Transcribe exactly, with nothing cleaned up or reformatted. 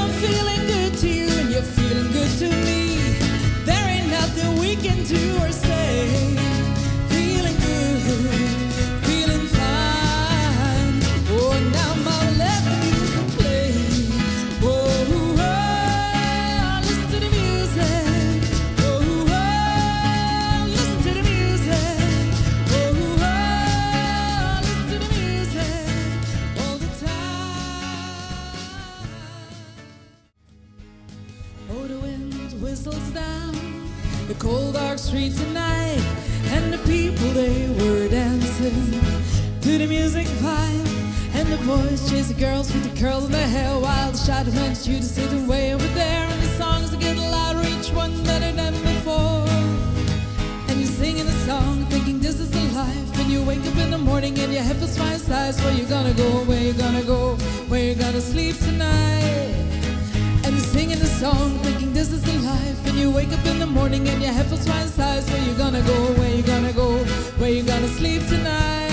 I'm feeling good to you and you're feeling good to me. There ain't nothing we can do or say. Feeling good, feeling fine. Oh, now Mama, let the music play. Oh, oh, listen to the music. Oh, oh, listen to the music. Oh, oh, listen to the music all the time. Oh, the wind whistles down the cold dark streets tonight, and the people they were dancing to the music vibe, and the boys chase the girls with the curls in their hair, while the shadow wants you to sit way over there, and the songs are getting louder, each one better than before. And you're singing a song, thinking this is the life, and you wake up in the morning and your head feels fine size. Where you gonna go? Where you gonna go? Where you gonna sleep tonight? And you're singing a song, thinking this is the life, and you wake up in the morning and your head feels fine size. Where you gonna go? Where you gonna go? Where you gonna sleep tonight?